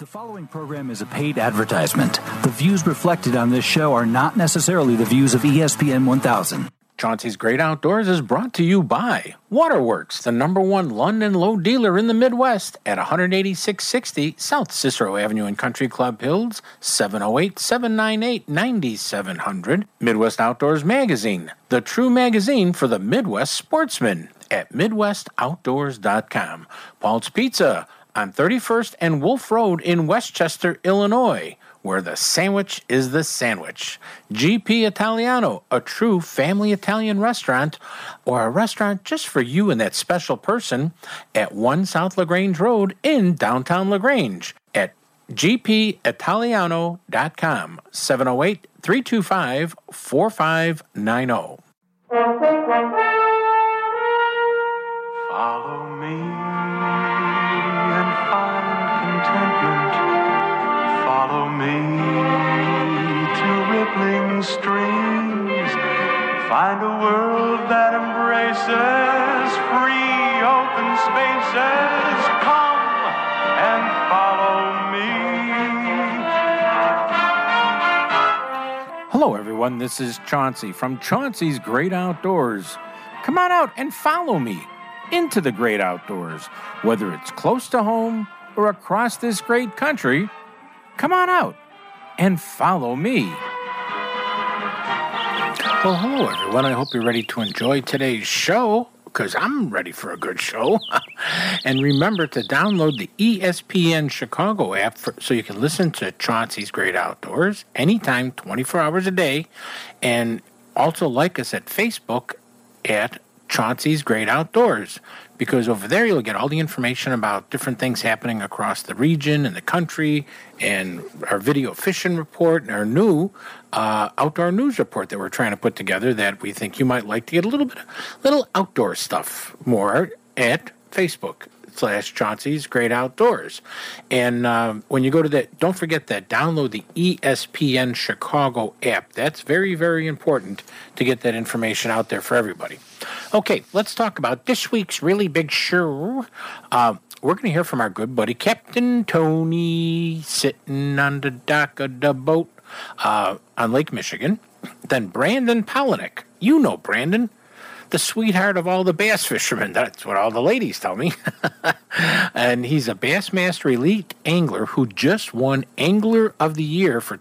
The following program is a paid advertisement. The views reflected on this show are not necessarily the views of ESPN 1000. Chauncey's Great Outdoors is brought to you by Waterworks, the #1 Lund & Lowe dealer in the Midwest at 18660 South Cicero Avenue in Country Club Hills, 708-798-9700. Midwest Outdoors Magazine, the true magazine for the Midwest sportsman at MidwestOutdoors.com. Paul's Pizza on 31st and Wolf Road in Westchester, Illinois, where the sandwich is the sandwich. GP Italiano, a true family Italian restaurant, or a restaurant just for you and that special person at 1 South LaGrange Road in downtown LaGrange at gpitaliano.com, 708-325-4590. Follow me and find contentment. Follow me to rippling streams. Find a world that embraces free open spaces. Come and follow me. Hello, everyone. This is Chauncey from Chauncey's Great Outdoors. Come on out and follow me into the great outdoors, whether it's close to home or across this great country. Come on out and follow me. Well, hello, everyone. I hope you're ready to enjoy today's show, because I'm ready for a good show. And remember to download the ESPN Chicago app so you can listen to Chauncey's Great Outdoors anytime, 24 hours a day. And also like us at Facebook at Chauncey's Great Outdoors, because over there you'll get all the information about different things happening across the region and the country, and our video fishing report and our new outdoor news report that we're trying to put together that we think you might like to get a little outdoor stuff more at Facebook/Chauncey's Great Outdoors. And when you go to that, don't forget that download the ESPN Chicago app. That's very, very important to get that information out there for everybody. Okay, let's talk about this week's really big show. We're going to hear from our good buddy Captain Tony, sitting on the dock of the boat on Lake Michigan. Then Brandon Palaniuk. You know Brandon, the sweetheart of all the bass fishermen. That's what all the ladies tell me. And he's a Bassmaster Elite angler who just won Angler of the Year for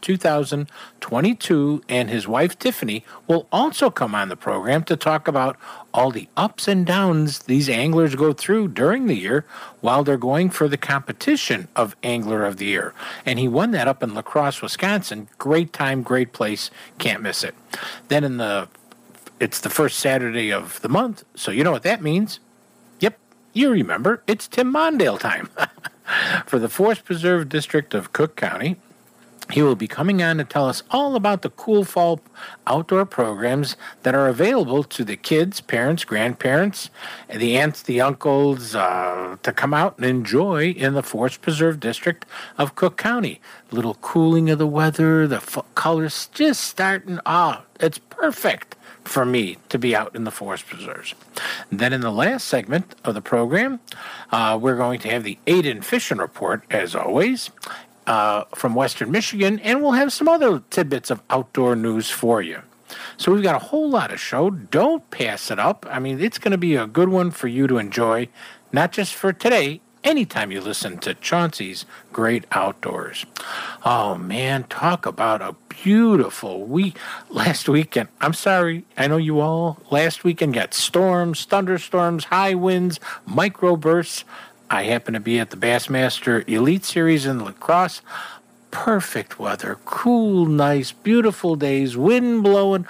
2022, and his wife Tiffany will also come on the program to talk about all the ups and downs these anglers go through during the year while they're going for the competition of Angler of the Year. And he won that up in La Crosse, Wisconsin. Great time, great place. Can't miss it. Then it's the first Saturday of the month, so you know what that means. Yep, you remember. It's Tim Mondale time. For the Forest Preserve District of Cook County, he will be coming on to tell us all about the cool fall outdoor programs that are available to the kids, parents, grandparents, the aunts, the uncles, to come out and enjoy in the Forest Preserve District of Cook County. A little cooling of the weather, the colors just starting. It's perfect for me to be out in the forest preserves. Then in the last segment of the program, we're going to have the Aiden Fishing Report, as always, from Western Michigan, and we'll have some other tidbits of outdoor news for you. So we've got a whole lot of show. Don't pass it up. I mean, it's going to be a good one for you to enjoy, not just for today, anytime you listen to Chauncey's Great Outdoors. Oh, man, talk about a beautiful week. Last weekend, I'm sorry, I know you all last weekend got storms, thunderstorms, high winds, microbursts. I happen to be at the Bassmaster Elite Series in La Crosse. Perfect weather, cool, nice, beautiful days, wind blowing.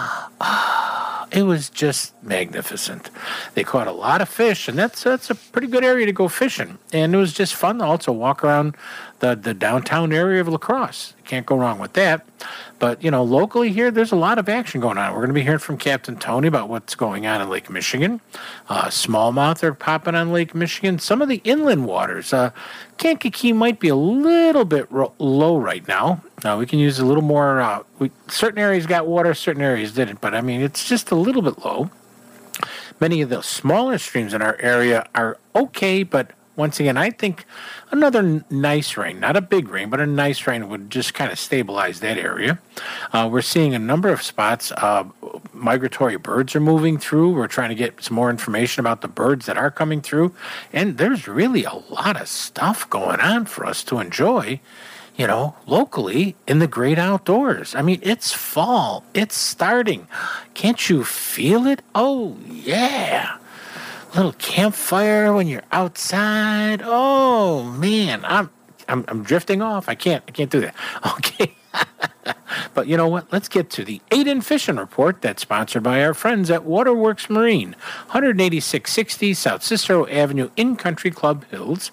It was just magnificent. They caught a lot of fish, and that's a pretty good area to go fishing. And it was just fun to also walk around the downtown area of La Crosse. Can't go wrong with that. But, locally here, there's a lot of action going on. We're going to be hearing from Captain Tony about what's going on in Lake Michigan. Smallmouth are popping on Lake Michigan. Some of the inland waters. Kankakee might be a little bit low right now. We can use a little more. Certain areas got water, certain areas didn't. But, it's just a little bit low. Many of the smaller streams in our area are okay, but once again, I think another nice rain, not a big rain, but a nice rain would just kind of stabilize that area. We're seeing a number of spots. Migratory birds are moving through. We're trying to get some more information about the birds that are coming through. And there's really a lot of stuff going on for us to enjoy, locally in the great outdoors. I mean, it's fall. It's starting. Can't you feel it? Oh, yeah. Little campfire when you're outside. Oh, man. I'm drifting off. I can't do that. Okay. But you know what? Let's get to the Aiden Fishing Report that's sponsored by our friends at Waterworks Marine, 18660 South Cicero Avenue in Country Club Hills,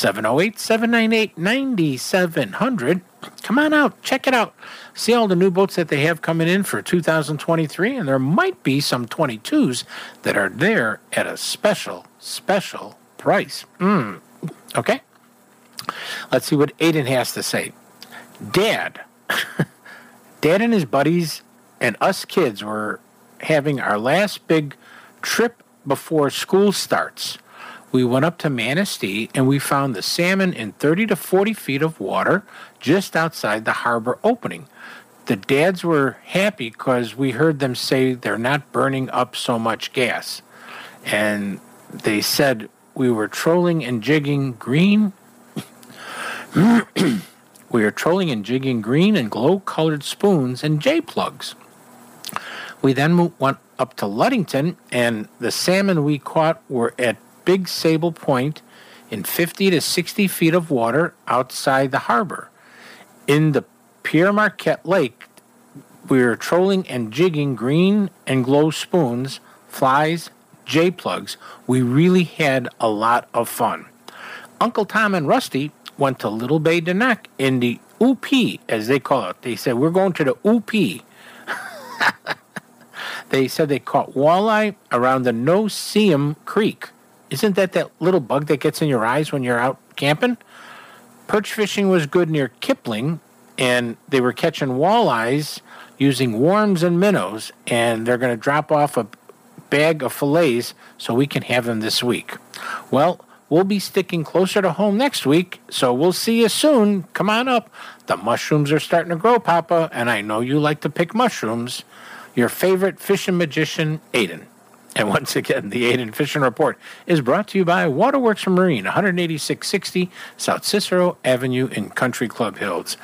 708-798-9700. Come on out. Check it out. See all the new boats that they have coming in for 2023, and there might be some 22s that are there at a special price. Okay? Let's see what Aiden has to say. Dad and his buddies and us kids were having our last big trip before school starts. We went up to Manistee and we found the salmon in 30 to 40 feet of water just outside the harbor opening. The dads were happy because we heard them say they're not burning up so much gas. And they said we were trolling and jigging green. We are trolling and jigging green and glow-colored spoons and J-plugs. We then went up to Ludington, and the salmon we caught were at Big Sable Point in 50 to 60 feet of water outside the harbor. In the Pierre Marquette Lake, we were trolling and jigging green and glow spoons, flies, J-plugs. We really had a lot of fun. Uncle Tom and Rusty went to Little Bay de Noc in the OP, as they call it. They said, we're going to the OP. They said they caught walleye around the No-See-Um Creek. Isn't that little bug that gets in your eyes when you're out camping? Perch fishing was good near Kipling, and they were catching walleyes using worms and minnows, and they're going to drop off a bag of fillets so we can have them this week. Well, we'll be sticking closer to home next week, so we'll see you soon. Come on up. The mushrooms are starting to grow, Papa, and I know you like to pick mushrooms. Your favorite fishing magician, Aiden. And once again, the Aiden Fishing Report is brought to you by Waterworks Marine, 18660 South Cicero Avenue in Country Club Hills,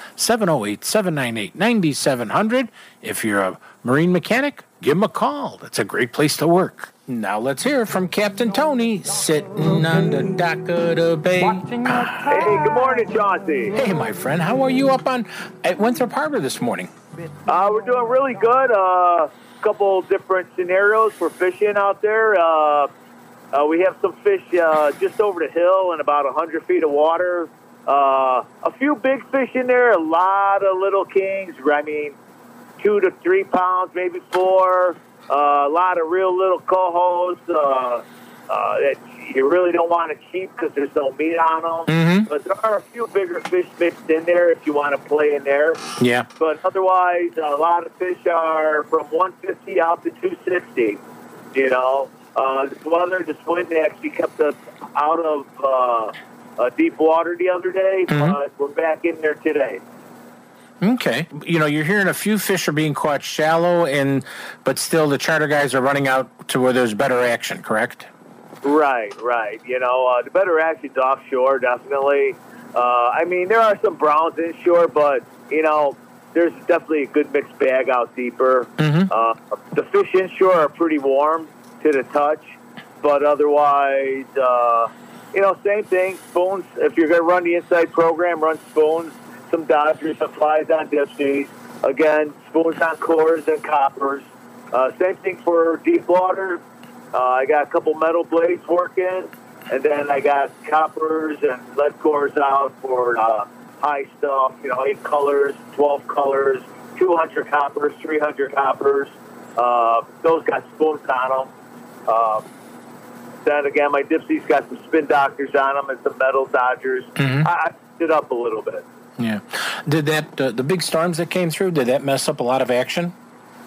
708-798-9700. If you're a marine mechanic, give them a call. That's a great place to work. Now let's hear from Captain Tony, sitting on the dock of the bay. Hey, good morning, Chauncey. Hey, my friend. How are you up at Winthrop Harbor this morning? We're doing really good. Couple different scenarios for fishing out there. We have some fish just over the hill in about 100 feet of water. A few big fish in there, a lot of little kings. I mean, 2 to 3 pounds, maybe 4. A lot of real little cohos that you really don't want to keep because there's no meat on them. Mm-hmm. But there are a few bigger fish mixed in there if you want to play in there. Yeah. But otherwise, a lot of fish are from 150 out to 260. This weather, this wind actually kept us out of deep water the other day, but we're back in there today. Okay. You're hearing a few fish are being caught shallow, but still the charter guys are running out to where there's better action, correct? Right. The better action's offshore, definitely. There are some browns inshore, but, there's definitely a good mixed bag out deeper. Mm-hmm. The fish inshore are pretty warm to the touch, but otherwise, same thing. Spoons, if you're going to run the inside program, run spoons. Some Dodgers, some flies on dipsies. Again, spoons on cores and coppers. Same thing for deep water. I got a couple metal blades working, and then I got coppers and lead cores out for high stuff. 8 colors, 12 colors, 200 coppers, 300 coppers. Those got spoons on them. Then again, my dipsies got some spin doctors on them and some metal Dodgers. Mm-hmm. I picked it up a little bit. Yeah. Did that the big storms that came through, did that mess up a lot of action?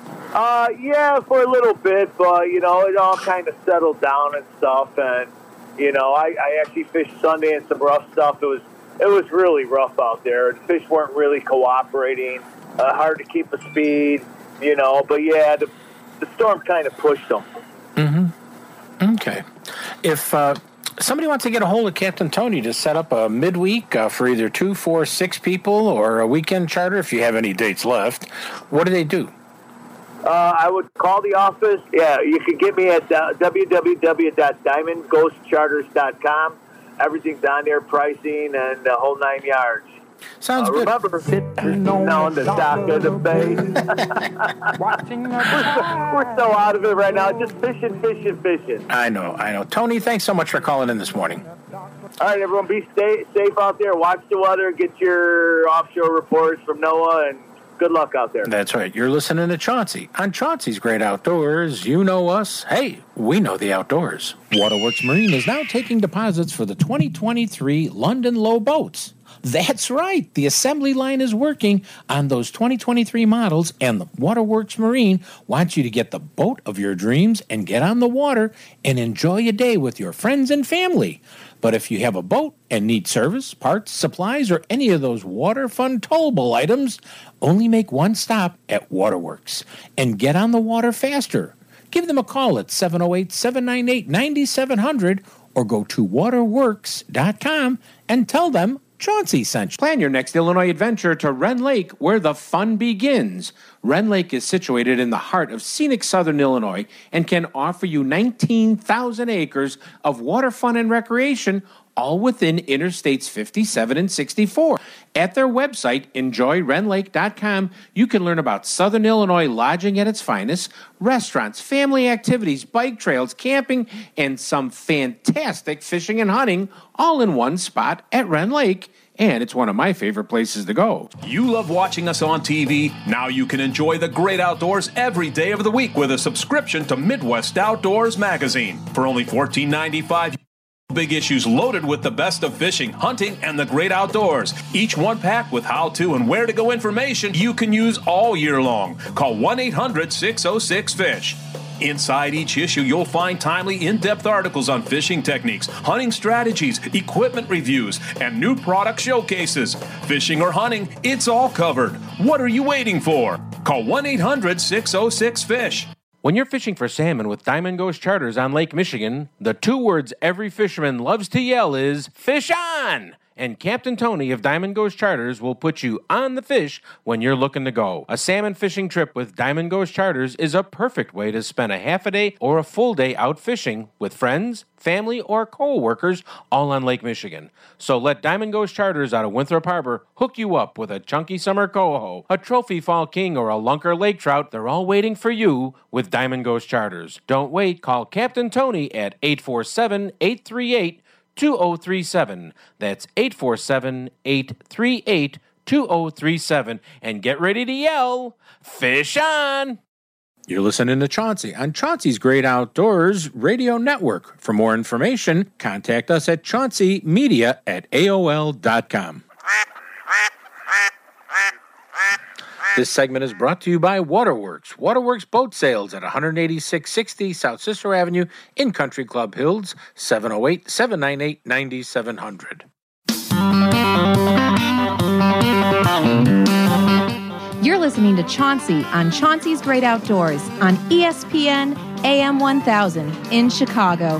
Yeah, for a little bit, but, it all kind of settled down and stuff. And, You know, I actually fished Sunday in some rough stuff. It was really rough out there. The fish weren't really cooperating. Hard to keep a speed, you know. But yeah, the storm kind of pushed them. Mm-hmm. Okay. If somebody wants to get a hold of Captain Tony to set up a midweek for either 2, 4, 6 people or a weekend charter, if you have any dates left, what do they do? I would call the office. Yeah, you can get me at www.diamondghostcharters.com. Everything's on there, pricing and the whole 9 yards. Sounds good. Remember, sitting on the dock of the bay. We're so out of it right now. Just fishing. I know. Tony, thanks so much for calling in this morning. All right, everyone, be safe out there. Watch the weather. Get your offshore reports from NOAA, and good luck out there. That's right. You're listening to Chauncey on Chauncey's Great Outdoors. You know us. Hey, we know the outdoors. Waterworks Marine is now taking deposits for the 2023 London Low boats. That's right. The assembly line is working on those 2023 models, and the Waterworks Marine wants you to get the boat of your dreams and get on the water and enjoy a day with your friends and family. But if you have a boat and need service, parts, supplies, or any of those water fun towable items, only make one stop at Waterworks and get on the water faster. Give them a call at 708-798-9700 or go to waterworks.com and tell them Chauncey sent you. Plan your next Illinois adventure to Wren Lake, where the fun begins. Wren Lake is situated in the heart of scenic southern Illinois and can offer you 19,000 acres of water fun and recreation, all within Interstates 57 and 64. At their website, enjoywrenlake.com, you can learn about Southern Illinois lodging at its finest, restaurants, family activities, bike trails, camping, and some fantastic fishing and hunting, all in one spot at Wren Lake. And it's one of my favorite places to go. You love watching us on TV? Now you can enjoy the great outdoors every day of the week with a subscription to Midwest Outdoors magazine. For only $14.95, big issues loaded with the best of fishing, hunting, and the great outdoors. Each one packed with how-to and where-to-go information you can use all year long. Call 1-800-606-FISH. Inside each issue, you'll find timely, in-depth articles on fishing techniques, hunting strategies, equipment reviews, and new product showcases. Fishing or hunting, it's all covered. What are you waiting for? Call 1-800-606-FISH. When you're fishing for salmon with Diamond Ghost Charters on Lake Michigan, the 2 words every fisherman loves to yell is, "Fish on!" And Captain Tony of Diamond Ghost Charters will put you on the fish when you're looking to go. A salmon fishing trip with Diamond Ghost Charters is a perfect way to spend a half a day or a full day out fishing with friends, family, or co-workers all on Lake Michigan. So let Diamond Ghost Charters out of Winthrop Harbor hook you up with a chunky summer coho, a trophy fall king, or a lunker lake trout. They're all waiting for you with Diamond Ghost Charters. Don't wait. Call Captain Tony at 847-838-2037. That's 847-838-2037. And get ready to yell, "Fish on!" You're listening to Chauncey on Chauncey's Great Outdoors Radio Network. For more information, contact us at chaunceymedia@aol.com. This segment is brought to you by Waterworks. Waterworks Boat Sales at 18660 South Cicero Avenue in Country Club Hills, 708-798-9700. You're listening to Chauncey on Chauncey's Great Outdoors on ESPN AM 1000 in Chicago.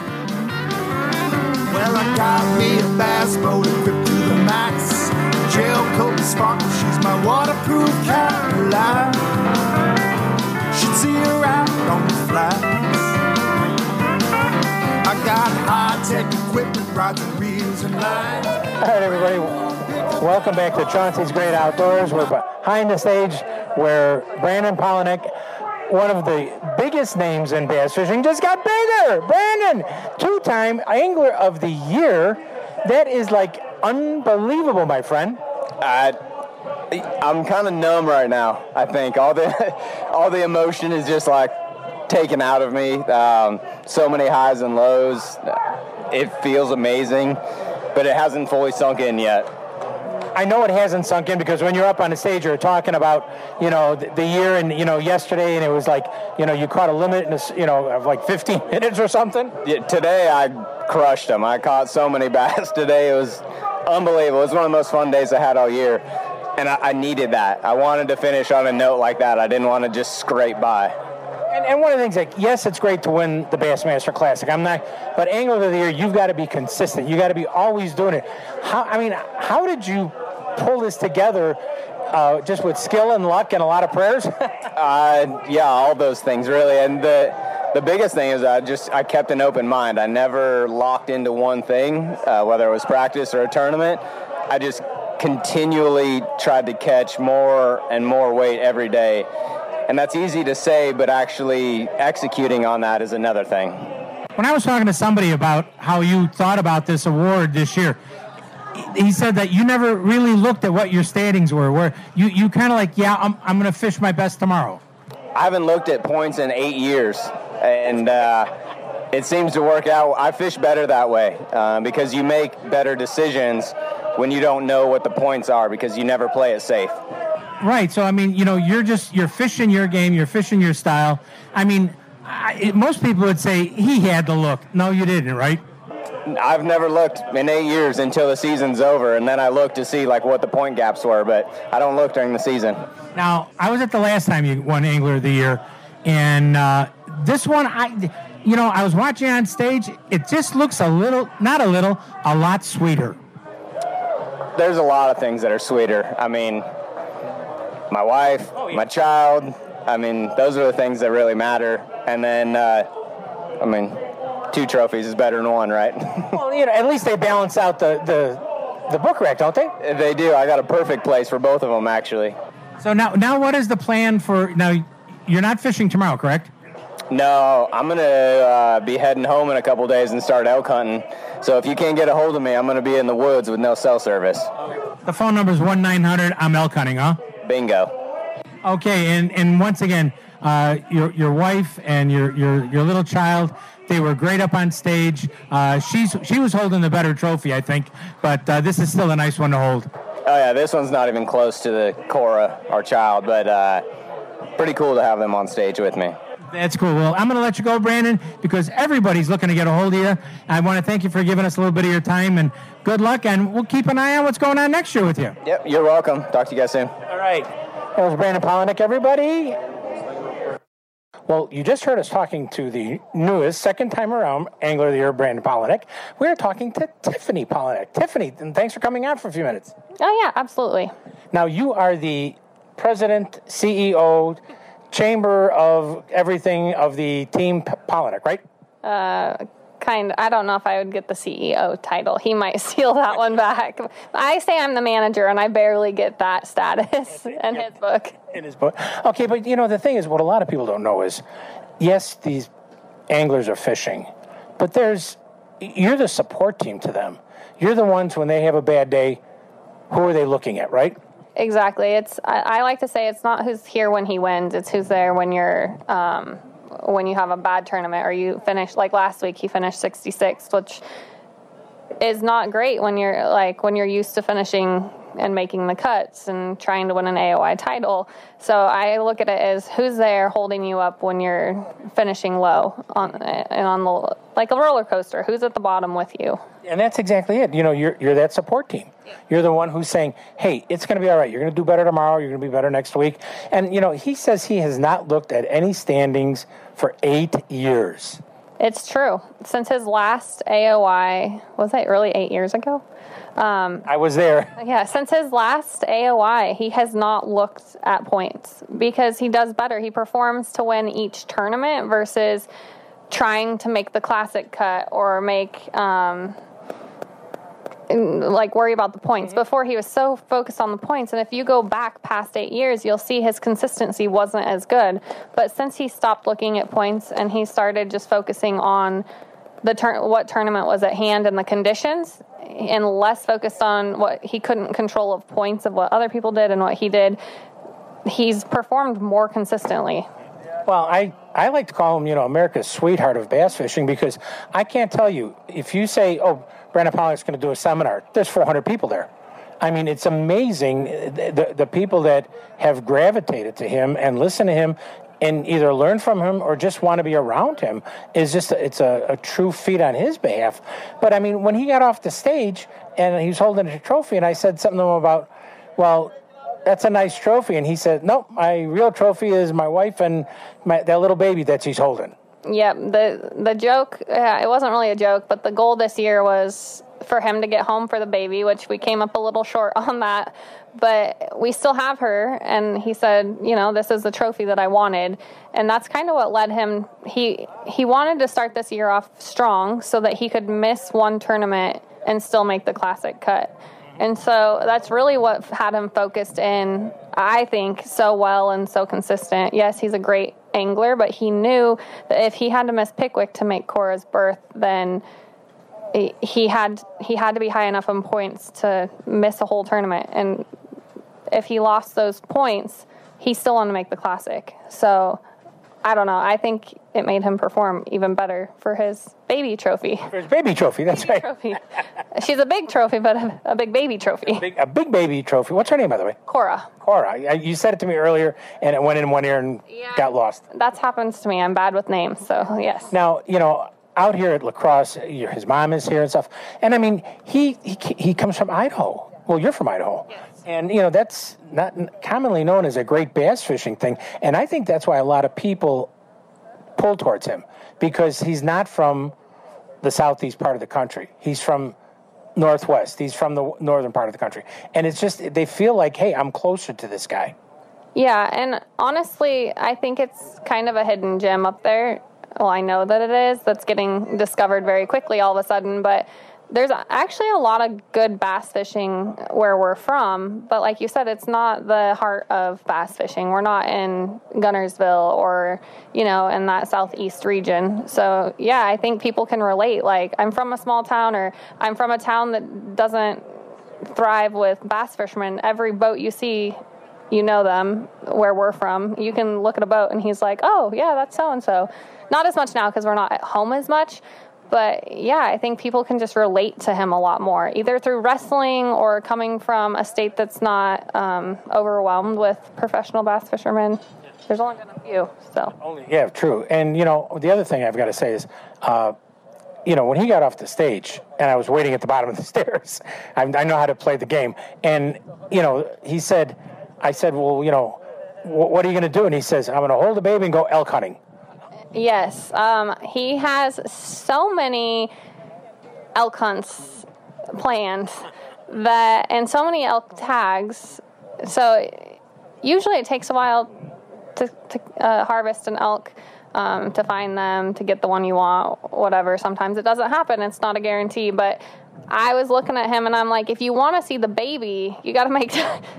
Well, I got me a bass boat equipped to the max. Gel coat sparkle, she's my waterproof Caroline. Should see her out on the flats. I got high-tech equipment, rods and reels and lines. All right, everybody, welcome back to Chauncey's Great Outdoors. We're behind the stage where Brandon Palaniuk, one of the biggest names in bass fishing, just got bigger. Brandon, 2-time Angler of the Year. That is like unbelievable, my friend. I'm kind of numb right now. I think all the emotion is just like taken out of me. So many highs and lows. It feels amazing, but it hasn't fully sunk in yet. I know it hasn't sunk in because when you're up on the stage, you're talking about, the year and, yesterday, and it was like, you caught a limit in of like 15 minutes or something. Yeah, today I crushed them. I caught so many bass today. It was unbelievable. It was one of the most fun days I had all year, and I needed that. I wanted to finish on a note like that. I didn't want to just scrape by. And one of the things, like, yes, it's great to win the Bassmaster Classic. But Angler of the Year, you've got to be consistent. You got to be always doing it. How did you pull this together? Just with skill and luck and a lot of prayers? Yeah, all those things really. And the biggest thing is I kept an open mind. I never locked into one thing, whether it was practice or a tournament. I just continually tried to catch more and more weight every day. And that's easy to say, but actually executing on that is another thing. When I was talking to somebody about how you thought about this award this year, he said that you never really looked at what your standings were, where you kind of like, I'm going to fish my best tomorrow. I haven't looked at points in 8 years, and it seems to work out. I fish better that way because you make better decisions when you don't know what the points are because you never play it safe. Right. So, you're fishing your game, you're fishing your style. Most people would say he had to look. No, you didn't, right? I've never looked in 8 years until the season's over, and then I look to see what the point gaps were, but I don't look during the season. Now, I was at the last time you won Angler of the Year, and this one, I was watching on stage. It just looks a lot sweeter. There's a lot of things that are sweeter. My wife, my child, those are the things that really matter. And then, 2 trophies is better than 1, right? Well, at least they balance out the book rack, don't they? They do. I got a perfect place for both of them, actually. So now what is the plan for, now you're not fishing tomorrow, correct? No, I'm going to be heading home in a couple days and start elk hunting. So if you can't get a hold of me, I'm going to be in the woods with no cell service. The phone number is 1-900, I'm elk hunting, huh? Bingo. Okay, and once again, your wife and your little child, they were great up on stage. She was holding the better trophy, I think, but this is still a nice one to hold. Oh yeah, this one's not even close to the Cora, our child, but pretty cool to have them on stage with me. That's cool. Well, I'm going to let you go, Brandon, because everybody's looking to get a hold of you. I want to thank you for giving us a little bit of your time, and good luck, and we'll keep an eye on what's going on next year with you. Yep, you're welcome. Talk to you guys soon. All right. That was Brandon Palaniuk, everybody. Well, you just heard us talking to the newest, second time around Angler of the Year, Brandon Palaniuk. We're talking to Tiffany Palaniuk. Tiffany, and thanks for coming on for a few minutes. Oh, yeah, absolutely. Now, you are the president, CEO, chamber of everything of the team Palaniuk, right? I don't know if I would get the CEO title. He might steal that one back. I say I'm the manager, and I barely get that status in his book. In his book. Okay, but the thing is, what a lot of people don't know is, yes, these anglers are fishing, but you're the support team to them. You're the ones when they have a bad day, who are they looking at, right? Exactly. I like to say it's not who's here when he wins, it's who's there when you're when you have a bad tournament or you finish, like last week he finished 66th, which is not great when you're used to finishing and making the cuts and trying to win an AOI title. So I look at it as who's there holding you up when you're finishing low on the, like a roller coaster. Who's at the bottom with you? And that's exactly it. You're that support team. Yeah. You're the one who's saying, hey, it's going to be all right. You're going to do better tomorrow. You're going to be better next week. And, he says he has not looked at any standings for 8 years. It's true. Since his last AOI, was that really 8 years ago? I was there. Yeah, since his last AOI, he has not looked at points because he does better. He performs to win each tournament versus trying to make the classic cut or worry about the points. Mm-hmm. Before, he was so focused on the points, and if you go back past 8 years, you'll see his consistency wasn't as good. But since he stopped looking at points and he started just focusing on what tournament was at hand and the conditions, and less focused on what he couldn't control of points of what other people did and what he did, he's performed more consistently. Well, I like to call him, America's sweetheart of bass fishing, because I can't tell you, if you say, oh, Brandon Palaniuk's going to do a seminar, there's 400 people there. I mean, it's amazing the people that have gravitated to him and listen to him and either learn from him or just want to be around him is just, it's a true feat on his behalf. But I mean, when he got off the stage and he was holding a trophy and I said something to him about, well, that's a nice trophy. And he said, no, my real trophy is my wife and that little baby that she's holding. Yeah, the joke, it wasn't really a joke, but the goal this year was for him to get home for the baby, which we came up a little short on that. But we still have her, and he said, you know, this is the trophy that I wanted. And that's kind of what led him. He wanted to start this year off strong so that he could miss one tournament and still make the Classic cut. And so that's really what had him focused in, I think, so well and so consistent. Yes, he's a great angler, but he knew that if he had to miss Pickwick to make Cora's berth, then he had to be high enough in points to miss a whole tournament. And if he lost those points, he still wanted to make the Classic. So I don't know. I think it made him perform even better for his baby trophy. For his baby trophy, that's baby right. Trophy. She's a big trophy, but a big baby trophy. A big baby trophy. What's her name, by the way? Cora. You said it to me earlier, and it went in one ear and got lost. That happens to me. I'm bad with names, so yes. Now, you know, out here at La Crosse, his mom is here and stuff. And, I mean, he comes from Idaho. Well, you're from Idaho. Yes. And, you know, that's not commonly known as a great bass fishing thing. And I think that's why a lot of people pull towards him, because he's not from the southeast part of the country. He's from Northwest. He's from the northern part of the country. And it's just, they feel like, hey, I'm closer to this guy. Yeah, and honestly, I think it's kind of a hidden gem up there. Well, I know that it is. That's getting discovered very quickly all of a sudden, but there's actually a lot of good bass fishing where we're from, but like you said, it's not the heart of bass fishing. We're not in Gunnersville or, you know, in that southeast region. So, yeah, I think people can relate. Like, I'm from a small town, or I'm from a town that doesn't thrive with bass fishermen. Every boat you see, you know them, where we're from. You can look at a boat and he's like, oh, yeah, that's so-and-so. Not as much now because we're not at home as much. But, yeah, I think people can just relate to him a lot more, either through wrestling or coming from a state that's not overwhelmed with professional bass fishermen. There's only been a few, so. Yeah, true. And, you know, the other thing I've got to say is, you know, when he got off the stage and I was waiting at the bottom of the stairs, I know how to play the game. And, you know, I said, well, you know, what are you going to do? And he says, I'm going to hold the baby and go elk hunting. Yes, he has so many elk hunts planned and so many elk tags. So usually it takes a while to harvest an elk, to find them, to get the one you want, whatever. Sometimes it doesn't happen. It's not a guarantee. But I was looking at him and I'm like, if you want to see the baby, you got to make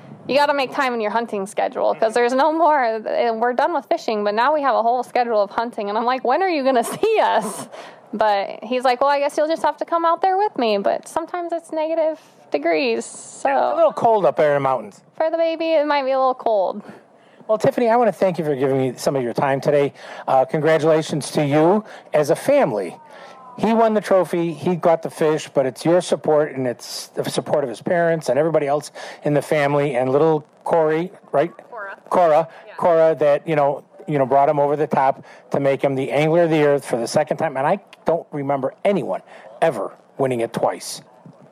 time in your hunting schedule, because there's no more. We're done with fishing, but now we have a whole schedule of hunting. And I'm like, when are you going to see us? But he's like, well, I guess you'll just have to come out there with me. But sometimes it's negative degrees. So it's a little cold up there in the mountains. For the baby, it might be a little cold. Well, Tiffany, I want to thank you for giving me some of your time today. Congratulations to you as a family. He won the trophy, he got the fish, but it's your support, and it's the support of his parents and everybody else in the family, and little Corey, right? Cora, that, you know, brought him over the top to make him the Angler of the Year for the second time. And I don't remember anyone ever winning it twice.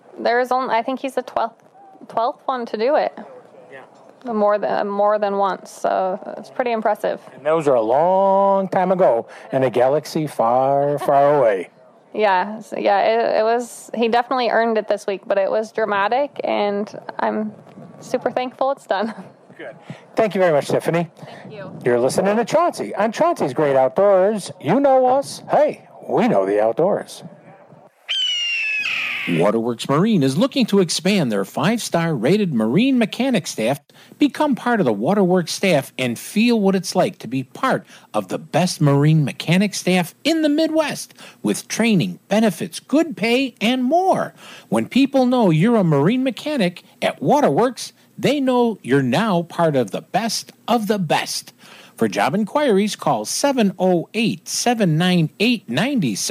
I think he's the 12th one to do it. Yeah. More than once. So it's pretty impressive. And those are a long time ago in a galaxy far, far away. Yeah, it was. He definitely earned it this week, but it was dramatic, and I'm super thankful it's done. Good. Thank you very much, Tiffany. Thank you. You're listening to Chauncey on Chauncey's Great Outdoors. You know us. Hey, we know the outdoors. Waterworks Marine is looking to expand their 5-star rated marine mechanic staff, become part of the Waterworks staff, and feel what it's like to be part of the best marine mechanic staff in the Midwest, with training, benefits, good pay, and more. When people know you're a marine mechanic at Waterworks, they know you're now part of the best of the best. For job inquiries, call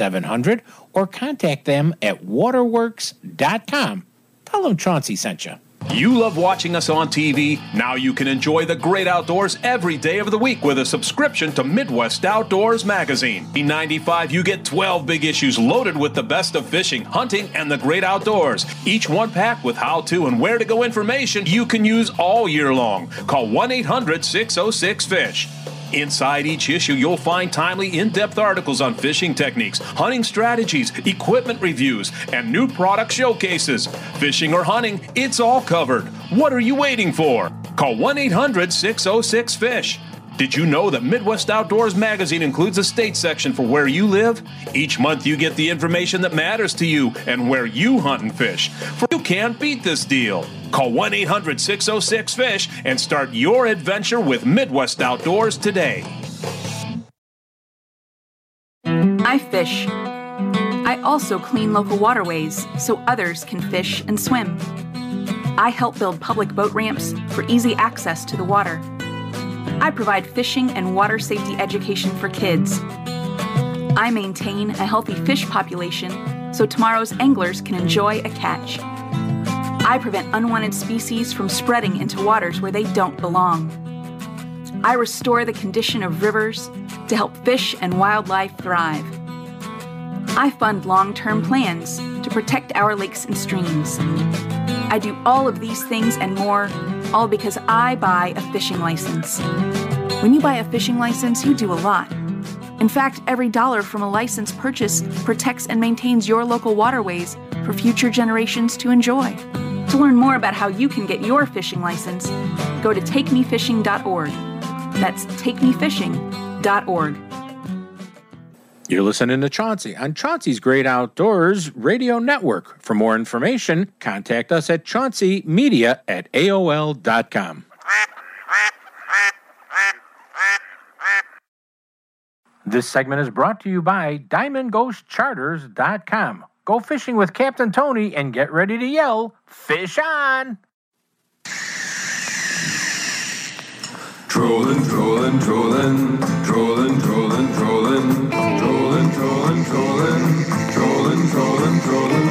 708-798-9700 or contact them at waterworks.com. Tell them Chauncey sent you. You love watching us on TV? Now you can enjoy the great outdoors every day of the week with a subscription to Midwest Outdoors Magazine. In $9.95, you get 12 big issues loaded with the best of fishing, hunting, and the great outdoors. Each one packed with how-to and where-to-go information you can use all year long. Call 1-800-606-FISH. Inside each issue, you'll find timely, in-depth articles on fishing techniques, hunting strategies, equipment reviews, and new product showcases. Fishing or hunting, it's all covered. What are you waiting for? Call 1-800-606-FISH. Did you know that Midwest Outdoors Magazine includes a state section for where you live? Each month you get the information that matters to you and where you hunt and fish. For you can't beat this deal. Call 1-800-606-FISH and start your adventure with Midwest Outdoors today. I fish. I also clean local waterways so others can fish and swim. I help build public boat ramps for easy access to the water. I provide fishing and water safety education for kids. I maintain a healthy fish population so tomorrow's anglers can enjoy a catch. I prevent unwanted species from spreading into waters where they don't belong. I restore the condition of rivers to help fish and wildlife thrive. I fund long-term plans to protect our lakes and streams. I do all of these things and more, all because I buy a fishing license. When you buy a fishing license, you do a lot. In fact, every dollar from a license purchase protects and maintains your local waterways for future generations to enjoy. To learn more about how you can get your fishing license, go to takemefishing.org. That's takemefishing.org. You're listening to Chauncey on Chauncey's Great Outdoors Radio Network. For more information, contact us at chaunceymedia@aol.com. This segment is brought to you by DiamondGhostCharters.com. Go fishing with Captain Tony and get ready to yell, "Fish on!" Trolling, trolling, trolling, trolling, trolling, trolling, trolling, trolling, trolling, trolling, trolling, trolling,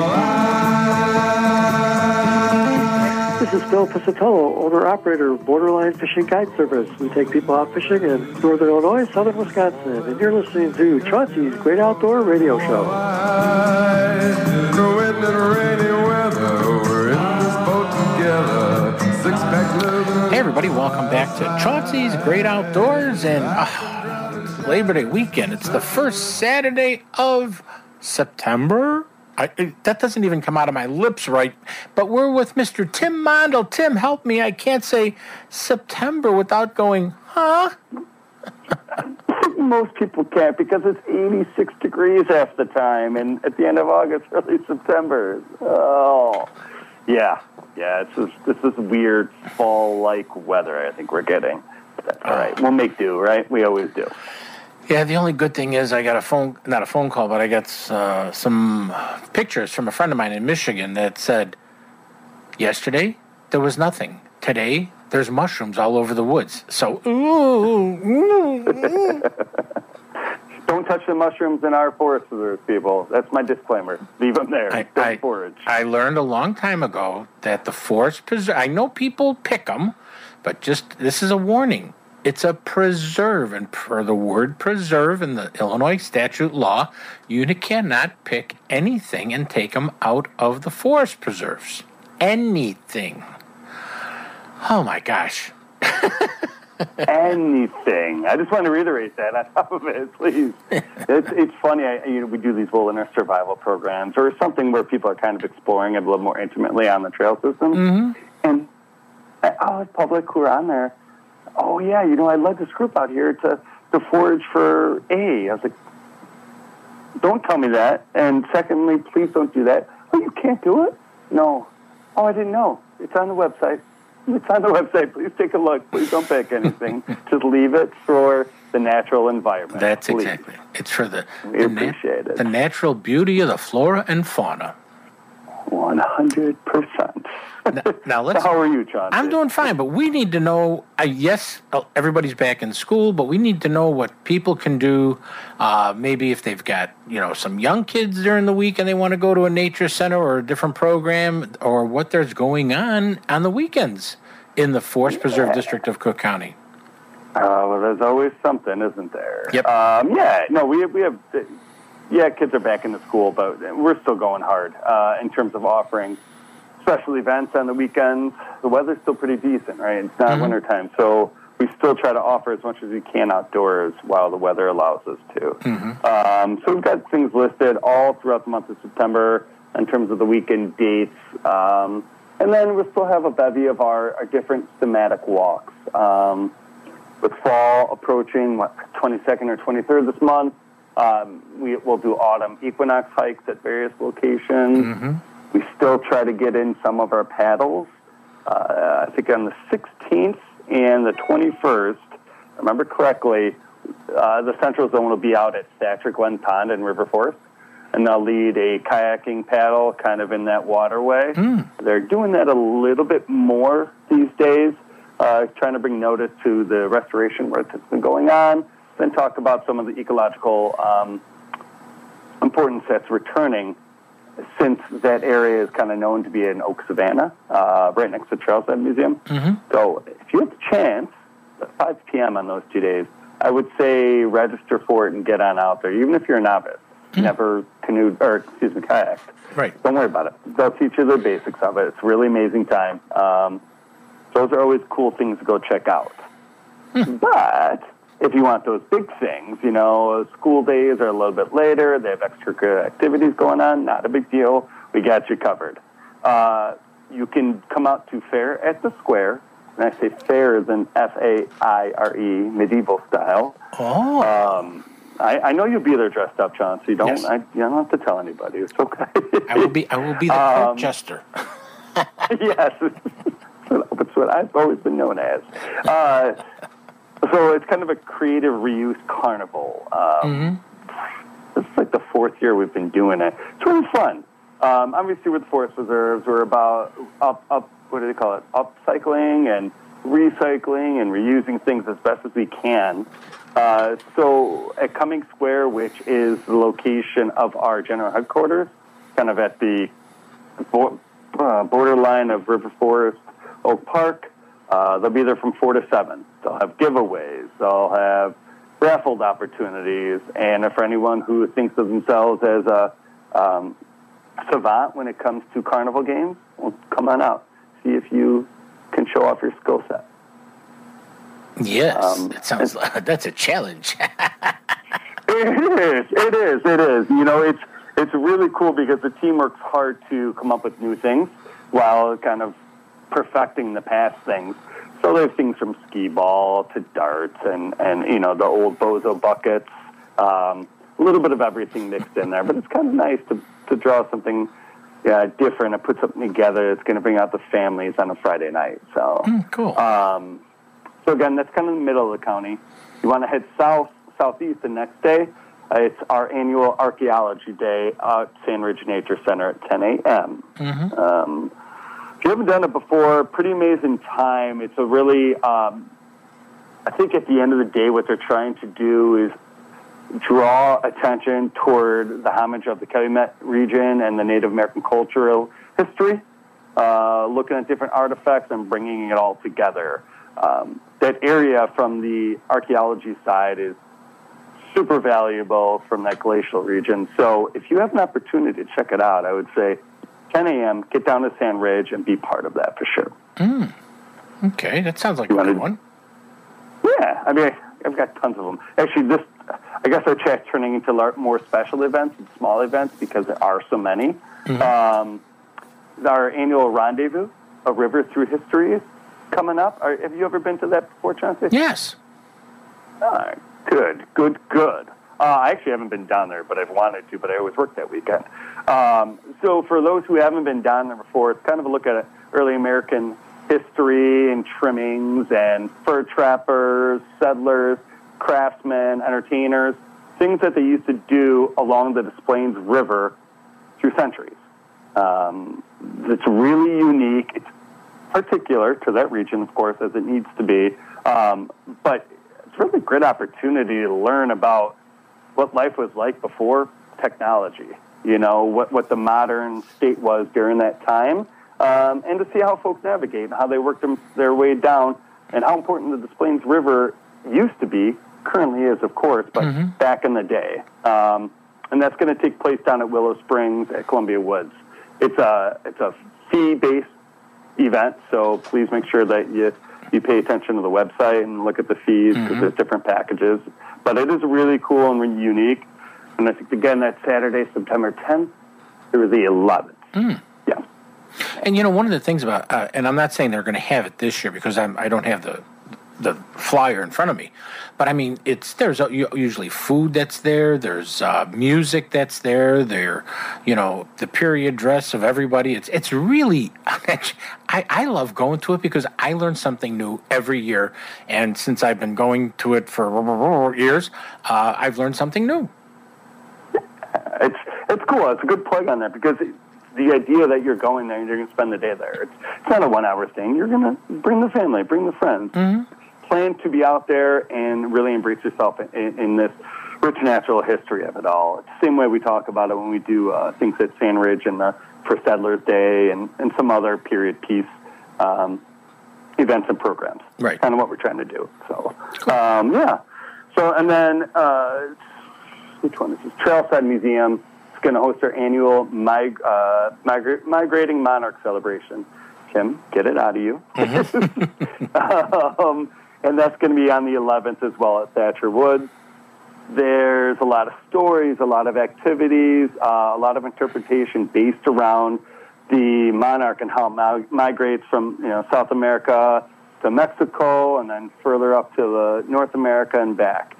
walleye. This is Phil Piscitello, owner-operator of Borderline Fishing Guide Service. We take people out fishing in northern Illinois, southern Wisconsin, and you're listening to Chauncey's Great Outdoor Radio Show. No wind and rainy weather, we're in this boat together. Six-pack living. Hey everybody, welcome back to Chauncey's Great Outdoors and Labor Day weekend. It's the first Saturday of September. That doesn't even come out of my lips right, but we're with Mr. Tim Mondel. Tim, help me. I can't say September without going, huh? Most people can't because it's 86 degrees half the time, and at the end of August, early September. Oh, yeah. This is weird fall-like weather I think we're getting. That's all right. We'll make do, right? We always do. Yeah, the only good thing is I got not a phone call, but I got some pictures from a friend of mine in Michigan that said, yesterday, there was nothing. Today, there's mushrooms all over the woods. So, Don't touch the mushrooms in our forest reserves, people. That's my disclaimer. Leave them there. Don't forage. I learned a long time ago that the forest preserve, I know people pick them, but this is a warning. It's a preserve, and per the word preserve in the Illinois statute law, you cannot pick anything and take them out of the forest preserves. Anything. Oh my gosh. Anything. I just want to reiterate that on top of it, please. It's funny. We do these wilderness survival programs or something where people are kind of exploring it a little more intimately on the trail system. Mm-hmm. And public who are on there, oh, yeah, I led this group out here to forage for A. I was like, don't tell me that. And secondly, please don't do that. Oh, you can't do it? No. Oh, I didn't know. It's on the website. It's on the website. Please take a look. Please don't pick anything. Just leave it for the natural environment. That's please. Exactly. It's for the appreciate it. The natural beauty of the flora and fauna. 100%. Now let's. How are you, John? I'm doing fine, but we need to know. Yes, everybody's back in school, but we need to know what people can do. Maybe if they've got some young kids during the week and they want to go to a nature center or a different program, or what there's going on the weekends in the Forest Preserve District of Cook County. Well, there's always something, isn't there? Yep. We have. Yeah, kids are back into school, but we're still going hard in terms of offering special events on the weekends. The weather's still pretty decent, right? It's not wintertime, so we still try to offer as much as we can outdoors while the weather allows us to. So we've got things listed all throughout the month of September in terms of the weekend dates. And then we'll still have a bevy of our different thematic walks. With fall approaching, 22nd or 23rd this month, we'll do autumn equinox hikes at various locations. We still try to get in some of our paddles. I think on the 16th and the 21st, if I remember correctly, the Central Zone will be out at Stature Glen Pond in River Forest, and they'll lead a kayaking paddle kind of in that waterway. They're doing that a little bit more these days, trying to bring notice to the restoration work that's been going on, then talk about some of the ecological importance that's returning, since that area is kind of known to be an oak savanna, right next to the Trailside Museum. So if you have the chance, at 5 p.m. on those 2 days, I would say register for it and get on out there, even if you're a novice, never kayaked. Right. Don't worry about it. They'll teach you the basics of it. It's a really amazing time. Those are always cool things to go check out. But if you want those big things, school days are a little bit later. They have extracurricular activities going on. Not a big deal. We got you covered. You can come out to Fair at the Square. And I say fair as in F-A-I-R-E, medieval style. I know you'll be there dressed up, John, so you don't have to tell anybody. It's okay. I will be the court jester. Yes. That's what I've always been known as. So it's kind of a creative reuse carnival. This is like the 4th year we've been doing it. It's really fun. Obviously, with Forest Preserves, we're about what do they call it? Upcycling and recycling and reusing things as best as we can. So at Cumming Square, which is the location of our general headquarters, kind of at the borderline of River Forest, Oak Park, they'll be there from 4 to 7. They'll have giveaways. They'll have raffled opportunities. And for anyone who thinks of themselves as a savant when it comes to carnival games, well, come on out. See if you can show off your skill set. Yes, it sounds like that's a challenge. It is. It's really cool because the team works hard to come up with new things while kind of perfecting the past things. So there's things from skee ball to darts and the old Bozo buckets, a little bit of everything mixed in there. But it's kind of nice to draw something different and put something together that's going to bring out the families on a Friday night. So cool. So again, that's kind of the middle of the county. You want to head southeast the next day. It's our annual Archaeology Day at Sandridge Nature Center at 10 a.m. If you haven't done it before, pretty amazing time. It's a really, I think at the end of the day, what they're trying to do is draw attention toward the homage of the Calumet region and the Native American cultural history, looking at different artifacts and bringing it all together. That area from the archaeology side is super valuable from that glacial region. So if you have an opportunity to check it out, I would say 10 a.m., get down to Sand Ridge and be part of that for sure. Okay, that sounds like a good one. Yeah, I mean, I've got tons of them. Actually, I guess our chat's turning into more special events and small events because there are so many. Our annual rendezvous, A River Through History, is coming up. Have you ever been to that before, Chauncey? Yes. All right. Good. I actually haven't been down there, but I've wanted to, but I always work that weekend. So for those who haven't been down there before, it's kind of a look at early American history and trimmings and fur trappers, settlers, craftsmen, entertainers, things that they used to do along the Des Plaines River through centuries. that's really unique. It's particular to that region, of course, as it needs to be. But it's really a great opportunity to learn about what life was like before technology, what the modern state was during that time, and to see how folks navigate, how they work their way down, and how important the Des Plaines River used to be, currently is, of course, but back in the day. And that's going to take place down at Willow Springs at Columbia Woods. It's a fee-based event, so please make sure that you pay attention to the website and look at the fees, because there's different packages. But it is really cool and really unique. And I think, again, that's Saturday, September 10th through the 11th. Yeah. And, one of the things about, and I'm not saying they're going to have it this year because I don't have the flyer in front of me, but I mean, there's usually food that's there, there's music that's there, the period dress of everybody. It's really, I love going to it because I learn something new every year, and since I've been going to it for years, I've learned something new. It's cool. It's a good plug on that, because the idea that you're going there and you're going to spend the day there, it's not a 1 hour thing. You're going to bring the family, bring the friends. Plan to be out there and really embrace yourself in this rich natural history of it all. It's the same way we talk about it when we do things at Sand Ridge and for Settlers Day and some other period piece events and programs. Right. Kind of what we're trying to do. So, yeah. So, and then, which one is this? Trailside Museum is going to host their annual Migrating Monarch celebration. Kim, get it out of you. And that's going to be on the 11th as well at Thatcher Woods. There's a lot of stories, a lot of activities, a lot of interpretation based around the monarch and how it migrates from South America to Mexico and then further up to North America and back.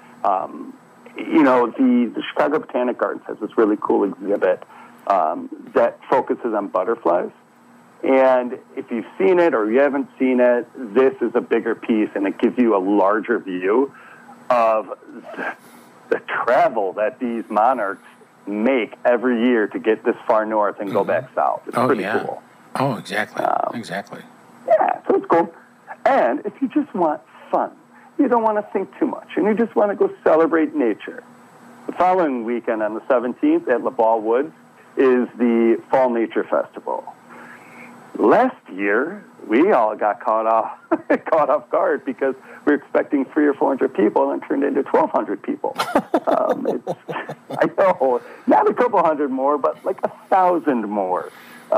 The Chicago Botanic Gardens has this really cool exhibit that focuses on butterflies. And if you've seen it or you haven't seen it, this is a bigger piece, and it gives you a larger view of the travel that these monarchs make every year to get this far north and go back south. It's pretty cool. Oh, exactly. Exactly. Yeah, so it's cool. And if you just want fun, you don't want to think too much, and you just want to go celebrate nature, the following weekend on the 17th at LaBaugh Woods is the Fall Nature Festival. Last year, we all got caught off guard because we were expecting 300 or 400 people, and it turned into 1,200 people. I know, not a couple hundred more, but like 1,000 more.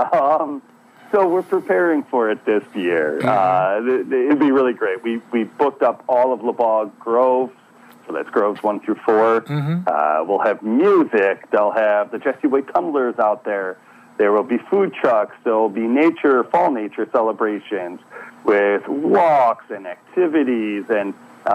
So we're preparing for it this year. It'd be really great. We booked up all of LaBaugh Groves, so that's Groves 1 through 4. We'll have music. They'll have the Jesse Way Tumblers out there. There will be food trucks. There will be fall nature celebrations with walks and activities and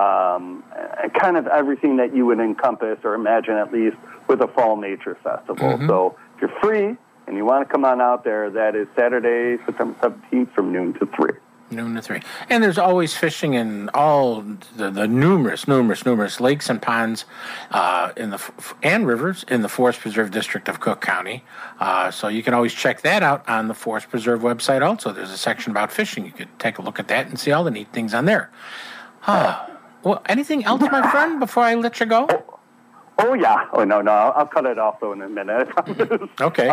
kind of everything that you would encompass or imagine, at least, with a fall nature festival. So if you're free and you want to come on out there, that is Saturday, September 17th from noon to 3. Noon to 3. And there's always fishing in all the numerous lakes and ponds and rivers in the Forest Preserve District of Cook County. So you can always check that out on the Forest Preserve website also. There's a section about fishing. You could take a look at that and see all the neat things on there. Well, anything else, my friend, before I let you go? Oh yeah. Oh, no. I'll cut it off, though, in a minute, I promise. Okay.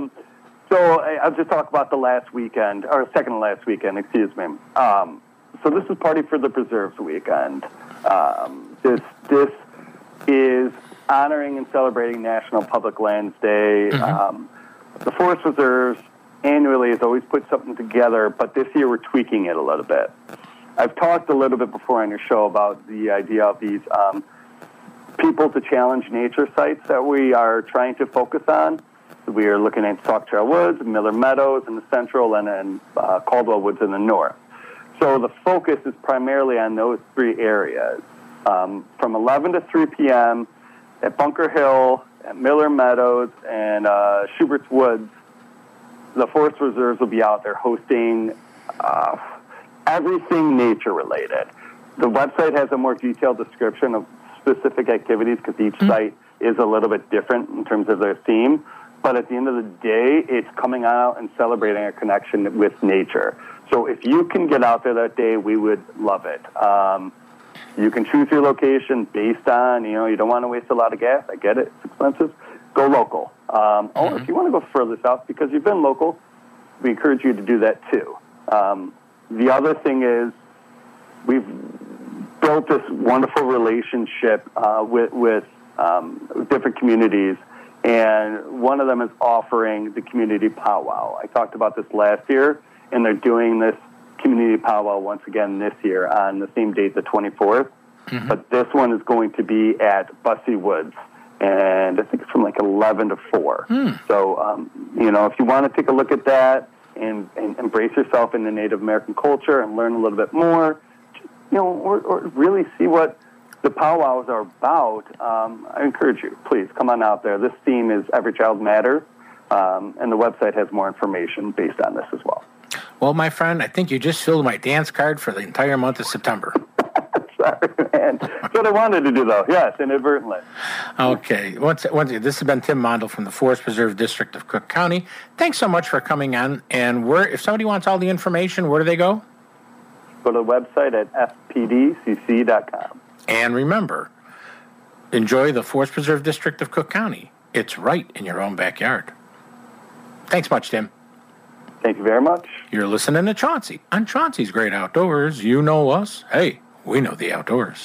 So I'll just talk about the last weekend, or second to last weekend, excuse me. So this is Party for the Preserves weekend. This is honoring and celebrating National Public Lands Day. The Forest Reserves annually has always put something together, but this year we're tweaking it a little bit. I've talked a little bit before on your show about the idea of these people to challenge nature sites that we are trying to focus on. We are looking at Sauk Trail Woods, Miller Meadows in the central, and then Caldwell Woods in the north. So the focus is primarily on those three areas. From 11 to 3 p.m. at Bunker Hill, at Miller Meadows, and Schubert's Woods, the Forest Reserves will be out there hosting everything nature-related. The website has a more detailed description of specific activities because each site is a little bit different in terms of their theme. But at the end of the day, it's coming out and celebrating a connection with nature. So if you can get out there that day, we would love it. You can choose your location based on, you don't want to waste a lot of gas. I get it. It's expensive. Go local. Or if you want to go further south, because you've been local, we encourage you to do that too. The other thing is we've built this wonderful relationship with different communities, and one of them is offering the community powwow. I talked about this last year, and they're doing this community powwow once again this year on the same date, the 24th. But this one is going to be at Bussey Woods, and I think it's from like 11 to 4. So, if you want to take a look at that and embrace yourself in the Native American culture and learn a little bit more, or really see what the powwows are about, I encourage you, please come on out there. This theme is Every Child Matters, and the website has more information based on this as well. Well, my friend, I think you just filled my dance card for the entire month of September. Sorry, man. That's what I wanted to do, though. Yes, inadvertently. Okay. Once again, this has been Tim Mondel from the Forest Preserve District of Cook County. Thanks so much for coming on. And if somebody wants all the information, where do they go? Go to the website at fpdcc.com. And remember, enjoy the Forest Preserve District of Cook County. It's right in your own backyard. Thanks much, Tim. Thank you very much. You're listening to Chauncey on Chauncey's Great Outdoors. You know us. Hey, we know the outdoors.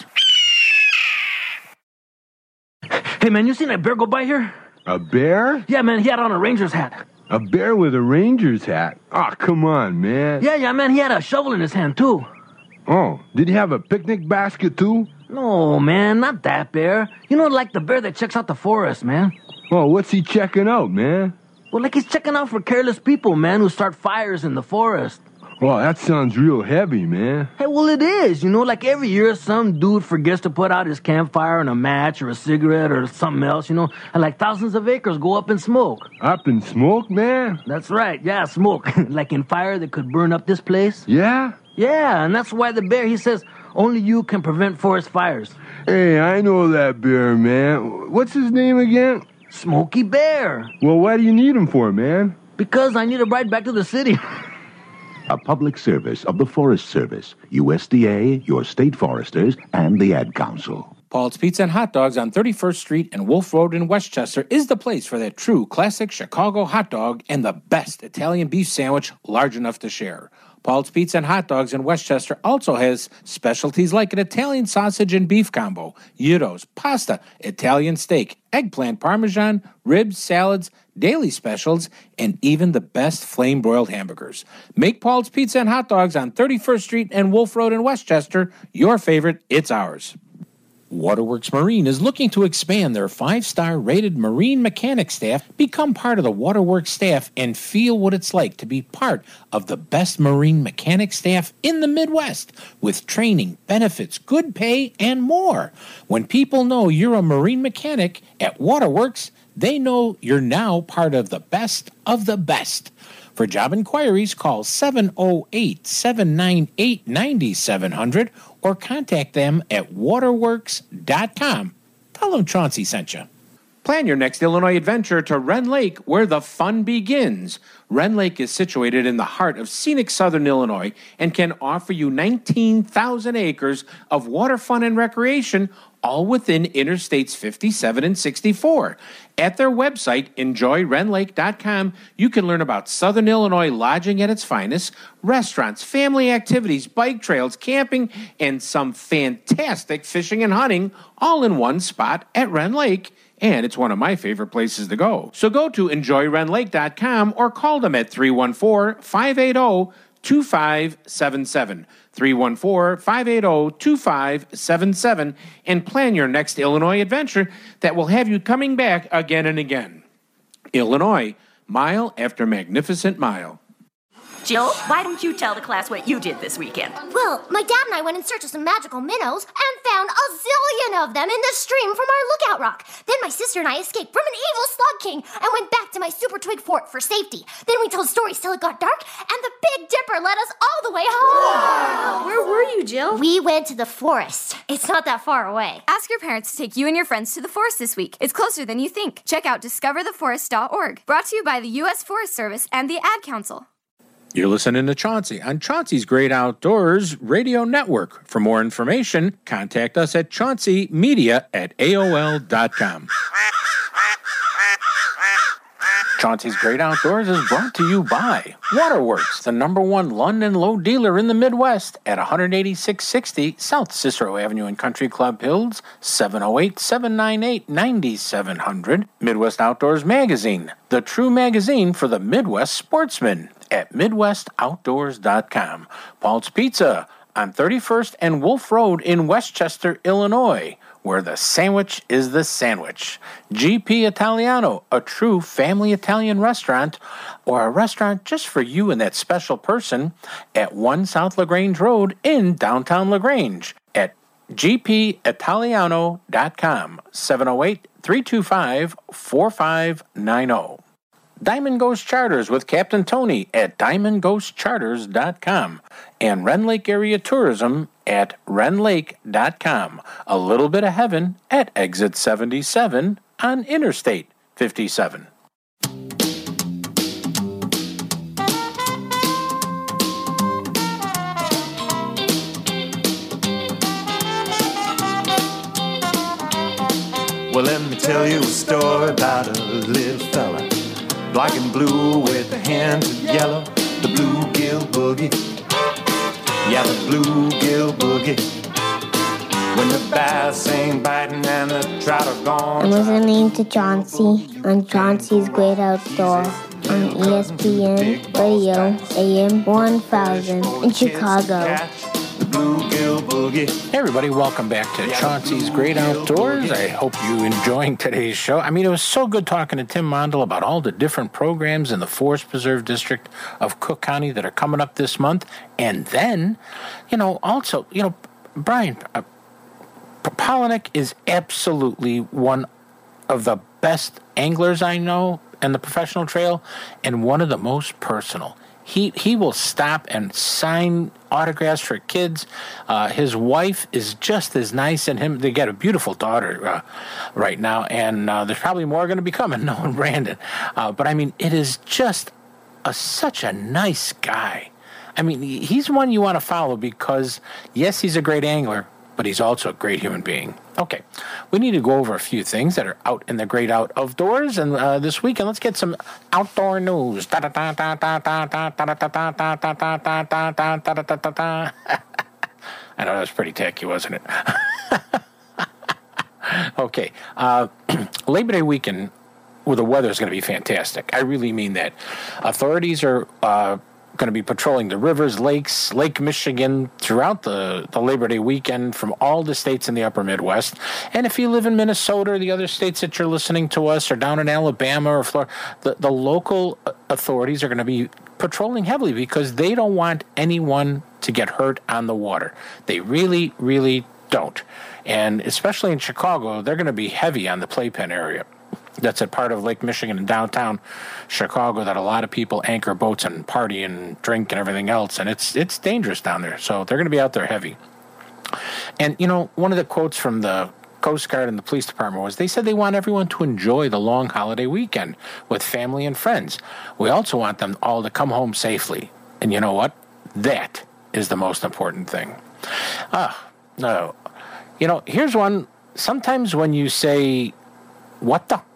Hey, man, you seen that bear go by here? A bear? Yeah, man, he had on a ranger's hat. A bear with a ranger's hat? Oh, come on, man. Yeah, man, he had a shovel in his hand, too. Oh, did he have a picnic basket, too? No, man, not that bear. Like the bear that checks out the forest, man. Oh, what's he checking out, man? Well, like he's checking out for careless people, man, who start fires in the forest. Well, that sounds real heavy, man. Hey, well, it is. Like every year some dude forgets to put out his campfire and a match or a cigarette or something else, and like thousands of acres go up in smoke. Up in smoke, man? That's right, yeah, smoke. Like in fire that could burn up this place. Yeah? Yeah, and that's why the bear, he says, only you can prevent forest fires. Hey, I know that bear, man. What's his name again? Smokey Bear. Well, what do you need him for, man? Because I need a ride back to the city. A public service of the Forest Service, USDA, your state foresters, and the Ad Council. Paul's Pizza and Hot Dogs on 31st Street and Wolf Road in Westchester is the place for that true classic Chicago hot dog and the best Italian beef sandwich large enough to share. Paul's Pizza and Hot Dogs in Westchester also has specialties like an Italian sausage and beef combo, gyros, pasta, Italian steak, eggplant parmesan, ribs, salads, daily specials, and even the best flame-broiled hamburgers. Make Paul's Pizza and Hot Dogs on 31st Street and Wolf Road in Westchester your favorite. It's ours. Waterworks Marine is looking to expand their 5-star rated marine mechanic staff, become part of the Waterworks staff, and feel what it's like to be part of the best marine mechanic staff in the Midwest, with training, benefits, good pay, and more. When people know you're a marine mechanic at Waterworks, they know you're now part of the best of the best. For job inquiries, call 708-798-9700 or contact them at waterworks.com. Tell them Chauncey sent you. Plan your next Illinois adventure to Wren Lake, where the fun begins. Wren Lake is situated in the heart of scenic southern Illinois and can offer you 19,000 acres of water fun and recreation, all within Interstates 57 and 64. At their website, enjoywrenlake.com, you can learn about Southern Illinois lodging at its finest, restaurants, family activities, bike trails, camping, and some fantastic fishing and hunting, all in one spot at Wren Lake. And it's one of my favorite places to go. So go to enjoywrenlake.com or call them at 314-580-2577. 314-580-2577 and plan your next Illinois adventure that will have you coming back again and again. Illinois, mile after magnificent mile. Jill, why don't you tell the class what you did this weekend? Well, my dad and I went in search of some magical minnows and found a zillion of them in the stream from our lookout rock. Then my sister and I escaped from an evil slug king and went back to my super twig fort for safety. Then we told stories till it got dark, and the Big Dipper led us all the way home. Wow. Where were you, Jill? We went to the forest. It's not that far away. Ask your parents to take you and your friends to the forest this week. It's closer than you think. Check out discovertheforest.org. Brought to you by the U.S. Forest Service and the Ad Council. You're listening to Chauncey on Chauncey's Great Outdoors Radio Network. For more information, contact us at chaunceymedia@aol.com. Chauncey's Great Outdoors is brought to you by Waterworks, the #1 London low dealer in the Midwest at 18660 South Cicero Avenue in Country Club Hills, 708-798-9700. Midwest Outdoors Magazine, the true magazine for the Midwest sportsman at MidwestOutdoors.com. Paul's Pizza on 31st and Wolf Road in Westchester, Illinois, where the sandwich is the sandwich. GP Italiano, a true family Italian restaurant, or a restaurant just for you and that special person at 1 South LaGrange Road in downtown LaGrange at gpitaliano.com, 708-325-4590. Diamond Ghost Charters with Captain Tony at diamondghostcharters.com and Ren Lake Area Tourism at renlake.com. A little bit of heaven at exit 77 on Interstate 57. Well, let me tell you a story about a little fella, black and blue with the hands of yellow, the bluegill boogie. Yeah, the bluegill boogie. When the bass ain't biting and the trout are gone. I'm listening to Chauncey on Chauncey's Great Outdoor on ESPN Radio AM 1000 in Chicago. The bluegill boogie. Hey everybody, welcome back to Chauncey's Great Outdoors. I hope you're enjoying today's show. I mean, it was so good talking to Tim Mondel about all the different programs in the Forest Preserve District of Cook County that are coming up this month. And then, also, Brian, Polinick is absolutely one of the best anglers I know in the professional trail and one of the most personal. He will stop and sign autographs for kids. His wife is just as nice, and they got a beautiful daughter right now, and there's probably more going to be coming, knowing Brandon. But I mean, it is just such a nice guy. I mean, he's one you want to follow because, yes, he's a great angler, but he's also a great human being. Okay, we need to go over a few things that are out in the great outdoors and this weekend. Let's get some outdoor news. I know that was pretty tacky, wasn't it? Okay, Labor Day weekend, well, the weather is going to be fantastic. I really mean that. Authorities are going to be patrolling the rivers, lakes, Lake Michigan throughout the Labor Day weekend from all the states in the upper Midwest. And if you live in Minnesota or the other states that you're listening to us, or down in Alabama or Florida, the local authorities are going to be patrolling heavily because they don't want anyone to get hurt on the water. They really, really don't. And especially in Chicago, they're going to be heavy on the playpen area. That's a part of Lake Michigan and downtown Chicago that a lot of people anchor boats and party and drink and everything else, and it's dangerous down there. So they're going to be out there heavy. And, one of the quotes from the Coast Guard and the police department was they said they want everyone to enjoy the long holiday weekend with family and friends. We also want them all to come home safely. And you know what? That is the most important thing. No. Here's one. Sometimes when you say, what the?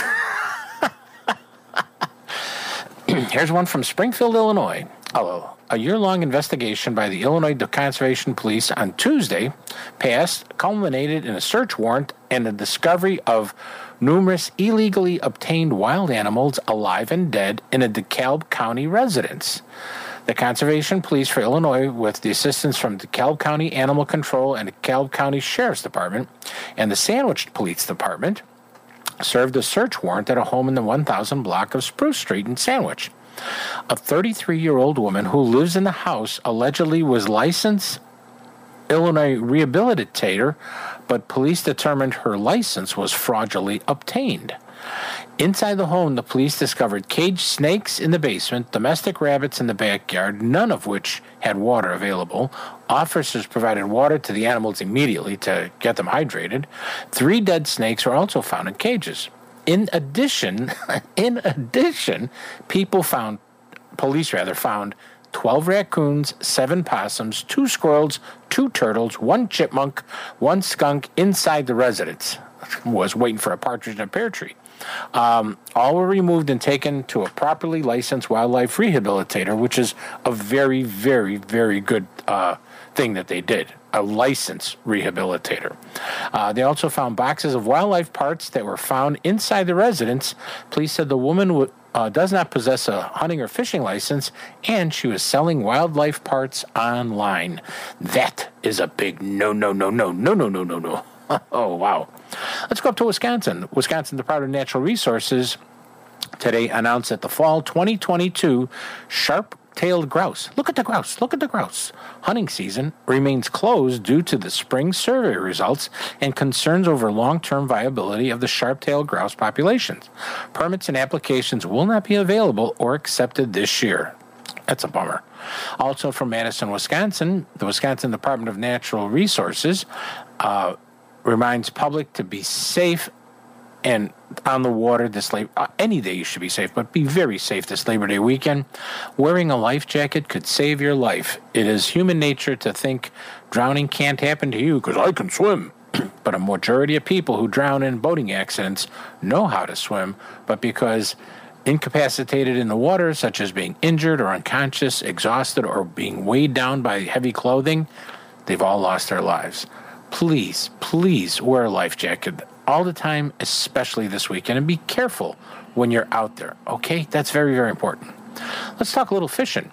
Here's one from Springfield, Illinois. A year-long investigation by the Illinois Conservation Police on Tuesday culminated in a search warrant and the discovery of numerous illegally obtained wild animals alive and dead in a DeKalb County residence. The Conservation Police for Illinois, with the assistance from DeKalb County Animal Control and DeKalb County Sheriff's Department and the Sandwich Police Department, served a search warrant at a home in the 1000 block of Spruce Street in Sandwich. A 33-year-old woman who lives in the house allegedly was licensed Illinois rehabilitator, but police determined her license was fraudulently obtained. Inside the home, the police discovered caged snakes in the basement, domestic rabbits in the backyard, none of which had water available. Officers provided water to the animals immediately to get them hydrated. 3 dead snakes were also found in cages. In addition, police found 12 raccoons, 7 possums, 2 squirrels, 2 turtles, 1 chipmunk, 1 skunk inside the residence. Was waiting for a partridge in a pear tree. All were removed and taken to a properly licensed wildlife rehabilitator, which is a very, very, very good thing that they did. A licensed rehabilitator. They also found boxes of wildlife parts that were found inside the residence. Police said the woman does not possess a hunting or fishing license, and she was selling wildlife parts online. That is a big no. Oh, wow. Let's go up to Wisconsin. Wisconsin Department of Natural Resources today announced that the fall 2022 sharp-tailed grouse, look at the grouse, hunting season remains closed due to the spring survey results and concerns over long-term viability of the sharp-tailed grouse populations. Permits and applications will not be available or accepted this year. That's a bummer. Also from Madison, Wisconsin, the Wisconsin Department of Natural Resources reminds public to be safe and on the water this any day you should be safe, but be very safe this Labor Day weekend. Wearing a life jacket could save your life. It is human nature to think drowning can't happen to you because I can swim. But a majority of people who drown in boating accidents know how to swim, but because incapacitated in the water, such as being injured or unconscious, exhausted, or being weighed down by heavy clothing, they've all lost their lives. Please wear a life jacket all the time, especially this weekend, and be careful when you're out there, okay? That's very, very important. Let's talk a little fishing.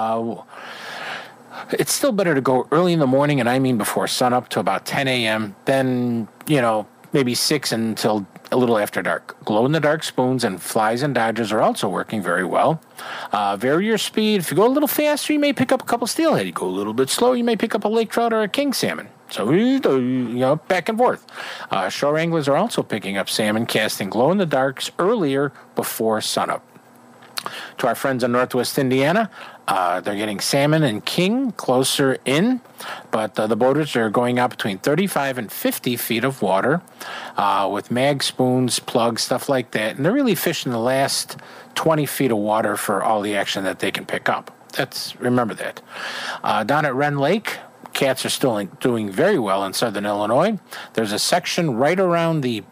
It's still better to go early in the morning, and I mean before sunup to about 10 a.m., then, maybe 6 until a little after dark. Glow-in-the-dark spoons and flies and dodgers are also working very well. Vary your speed. If you go a little faster, you may pick up a couple steelhead. You go a little bit slow, you may pick up a lake trout or a king salmon. So, back and forth. Shore anglers are also picking up salmon, casting glow-in-the-darks earlier before sunup. To our friends in Northwest Indiana, they're getting salmon and king closer in, but the boaters are going out between 35 and 50 feet of water with mag spoons, plugs, stuff like that. And they're really fishing the last 20 feet of water for all the action that they can pick up. Remember that. Down at Wren Lake, cats are still doing very well in southern Illinois. There's a section right around the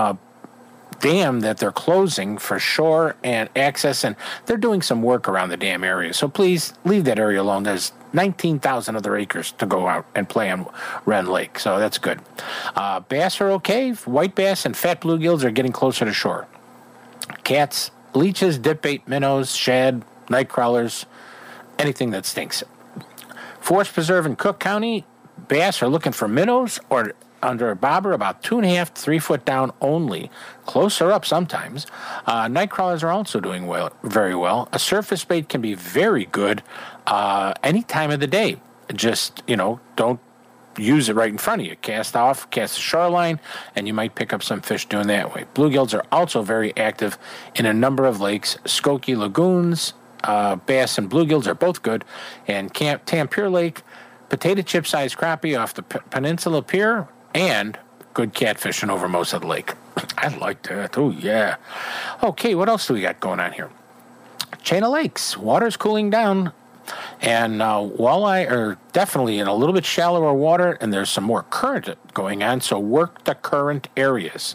dam that they're closing for shore and access, and they're doing some work around the dam area. So please leave that area alone. There's 19,000 other acres to go out and play on Wren Lake, so that's good. Bass are okay. White bass and fat bluegills are getting closer to shore. Cats, leeches, dipbait, minnows, shad, night crawlers, anything that stinks. Forest Preserve in Cook County, bass are looking for minnows or under a bobber about 2.5 to 3 foot down only. Closer up sometimes. Night crawlers are also doing very well. A surface bait can be very good any time of the day. Just, don't use it right in front of you. Cast the shoreline, and you might pick up some fish doing that way. Bluegills are also very active in a number of lakes. Skokie lagoons, bass and bluegills are both good. And Tampier Lake, potato chip-sized crappie off the Peninsula Pier, and good catfishing over most of the lake. I like that. Oh, yeah. Okay, what else do we got going on here? Chain of lakes. Water's cooling down, and walleye are definitely in a little bit shallower water, and there's some more current going on, so work the current areas.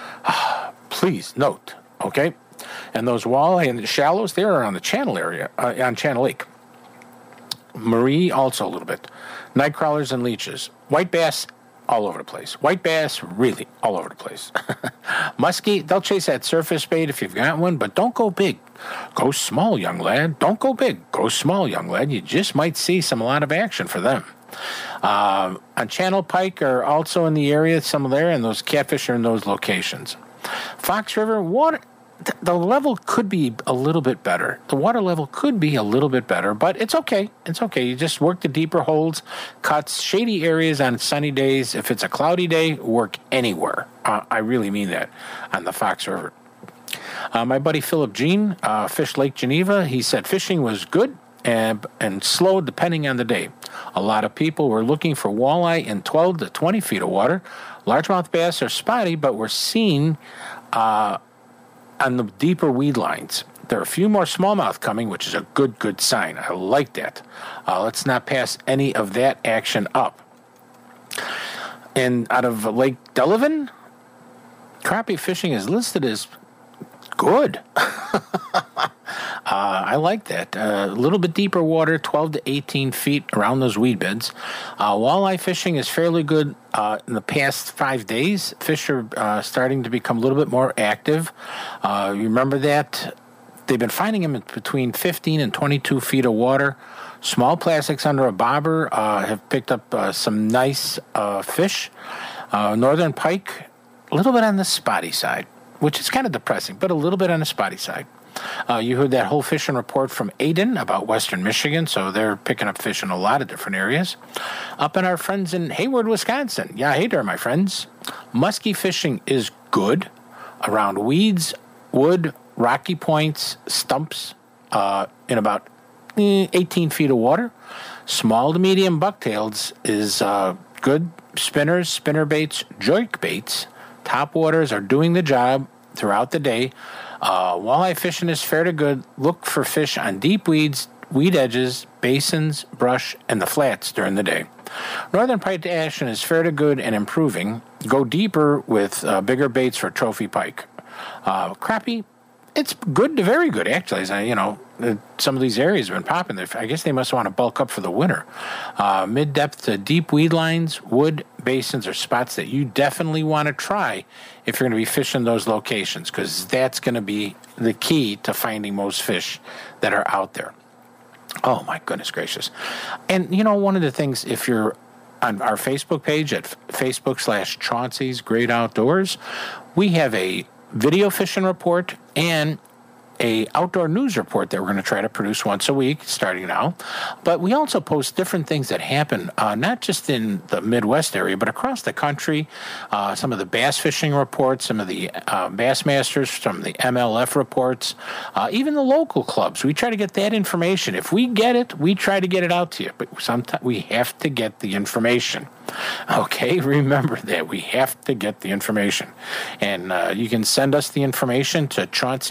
Please note, okay? And those walleye in the shallows, they are on the channel area, on Channel Lake. Marie also a little bit. Night crawlers and leeches. White bass, all over the place. White bass, really all over the place. Muskie, they'll chase that surface bait if you've got one, but don't go big. Go small, young lad. Don't go big. Go small, young lad. You just might see a lot of action for them. On Channel Pike are also in the area, some there, and those catfish are in those locations. Fox River, water, the level could be a little bit better. The water level could be a little bit better, but it's okay. It's okay. You just work the deeper holes, cuts, shady areas on sunny days. If it's a cloudy day, work anywhere. I really mean that on the Fox River. My buddy Philip Jean, Fish Lake Geneva, he said fishing was good and slow depending on the day. A lot of people were looking for walleye in 12 to 20 feet of water. Largemouth bass are spotty, but we're seen on the deeper weed lines. There are a few more smallmouth coming, which is a good sign. I like that. Let's not pass any of that action up. And out of Lake Delavan, crappie fishing is listed as good. I like that. A little bit deeper water, 12 to 18 feet around those weed beds. Walleye fishing is fairly good in the past 5 days. Fish are starting to become a little bit more active. You remember that? They've been finding them between 15 and 22 feet of water. Small plastics under a bobber have picked up some nice fish. Northern pike, a little bit on the spotty side, which is kind of depressing, but a little bit on the spotty side. You heard that whole fishing report from Aiden about western Michigan, so they're picking up fish in a lot of different areas. Up in our friends in Hayward, Wisconsin. Yeah, hey there, my friends. Muskie fishing is good around weeds, wood, rocky points, stumps, in about 18 feet of water. Small to medium bucktails is good. Spinners, spinner baits, jerk baits, top waters are doing the job throughout the day. Walleye fishing is fair to good. Look for fish on deep weeds, weed edges, basins, brush, and the flats during the day. Northern pike action is fair to good and improving. Go deeper with bigger baits for trophy pike. Crappie, it's good to very good, actually. Some of these areas have been popping. I guess they must want to bulk up for the winter. Mid-depth to deep weed lines, wood, basins are spots that you definitely want to try if you're going to be fishing those locations, because that's going to be the key to finding most fish that are out there. Oh, my goodness gracious. And, one of the things, if you're on our Facebook page at Facebook.com/Chauncey's Great Outdoors, we have a video fishing report and a outdoor news report that we're going to try to produce once a week starting now. But we also post different things that happen, not just in the Midwest area, but across the country. Some of the bass fishing reports, some of the Bassmasters, some of the MLF reports, even the local clubs. We try to get that information. If we get it, we try to get it out to you. But sometimes we have to get the information. Okay, remember that. We have to get the information. And you can send us the information to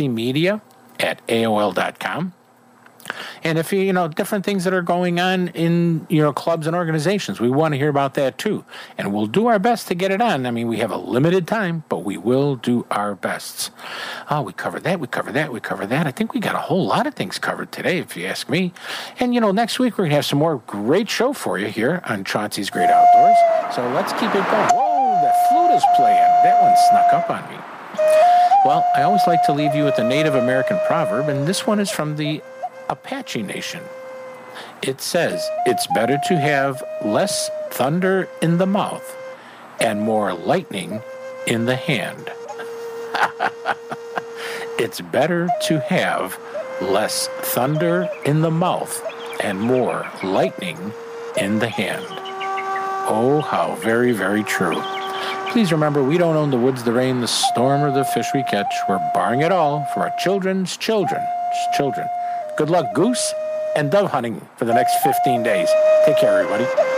chaunceymedia@AOL.com. And if different things that are going on in, clubs and organizations, we want to hear about that too. And we'll do our best to get it on. I mean, we have a limited time, but we will do our best. Oh, we covered that, we covered that, we covered that. I think we got a whole lot of things covered today, if you ask me. And, next week we're going to have some more great show for you here on Chauncey's Great Outdoors. So let's keep it going. Whoa, the flute is playing. That one snuck up on me. Well, I always like to leave you with a Native American proverb, and this one is from the Apache Nation. It says, it's better to have less thunder in the mouth and more lightning in the hand. It's better to have less thunder in the mouth and more lightning in the hand. Oh, how very, very true. Please remember, we don't own the woods, the rain, the storm, or the fish we catch. We're borrowing it all for our children's children. Good luck goose and dove hunting for the next 15 days. Take care, everybody.